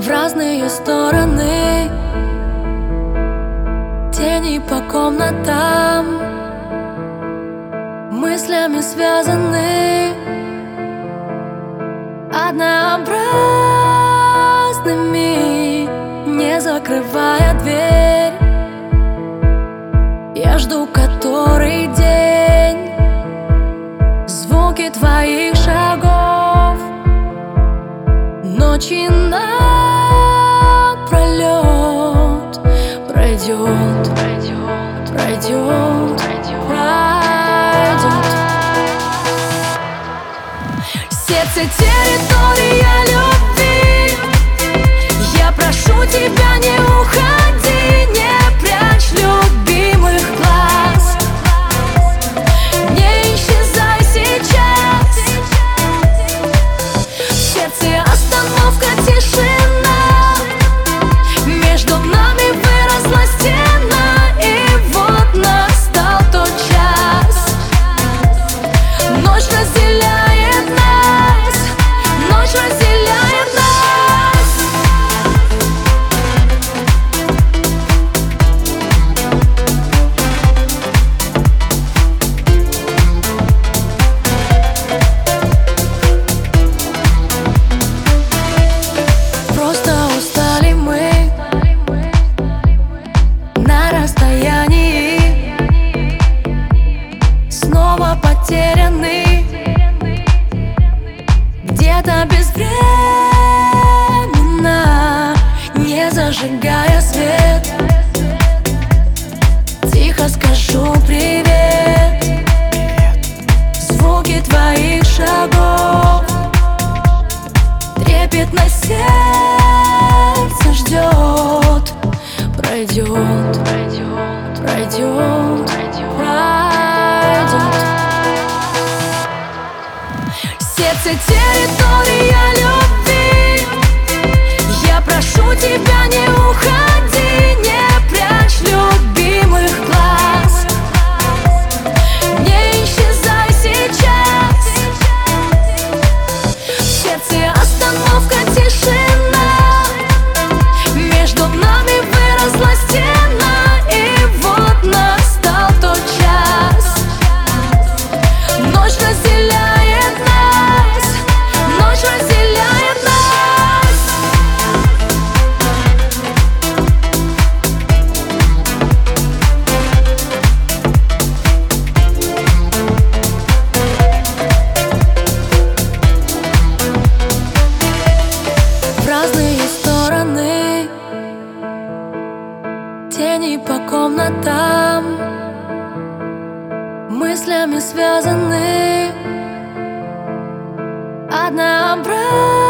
в разные стороны, тени по комнатам, мыслями связаны, однообразными, не закрывая дверь. Я жду который день, звуки твоих шагов, ночи напролет. Пройдет, пройдет, пройдет, пройдет. Сердце — территория любви. Я прошу тебя, не уходи, не прячь любимых глаз, не исчезай сейчас. В сердце остановка, тишина, между нами выросла стена, и вот настал тот час. Ночь разделяет нас, ночь разделяет нас. Просто устали мы на расстоянии, снова потеряны где-то безвременно, не зажигая свет. Тихо скажу привет, звуки твоих шагов, трепетно сердце ждет. Пройдет, пройдет, пройдет, пройдет. Сердце — территория любви. Я прошу тебя, не уходи, не прячь любимых глаз, не исчезай сейчас. В сердце остановка, тишина, между нами выросла стена, и вот настал тот час. Ночь разделяет нас, ночь разделяет нас. В разные стороны, тени по комнатам, мыслями связаны, однообразными.